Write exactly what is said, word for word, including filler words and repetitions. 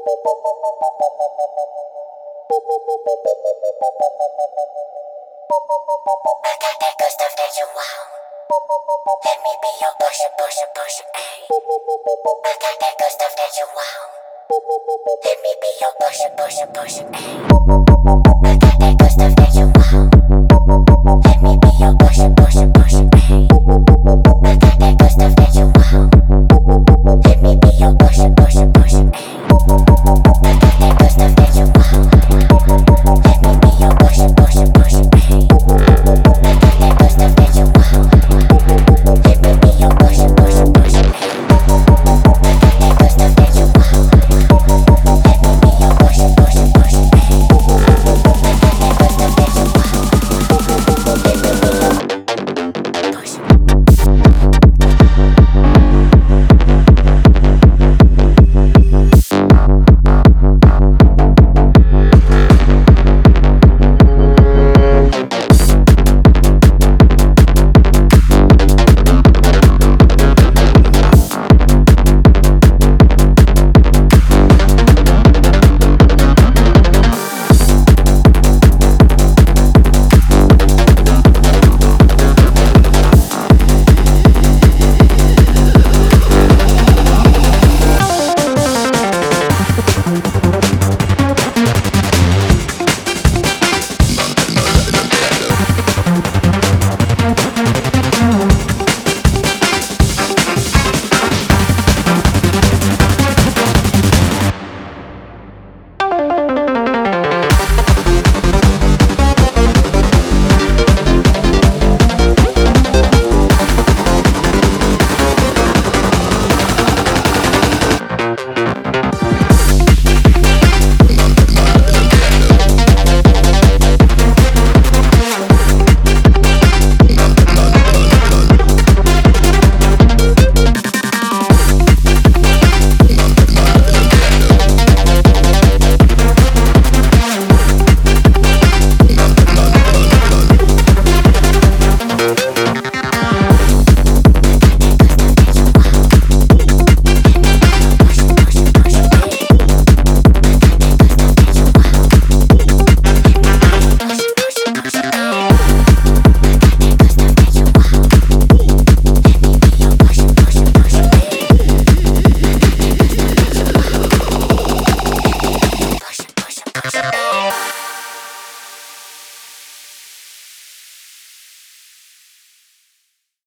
I got that good stuff that you want. Let me be your pusher, pusher, pusher, ayy. I got that good stuff that you want. Let me be your pusher, pusher, pusher, ayy. I got that good stuff that you want. Let me be your pusher, pusher, pusher, ayy.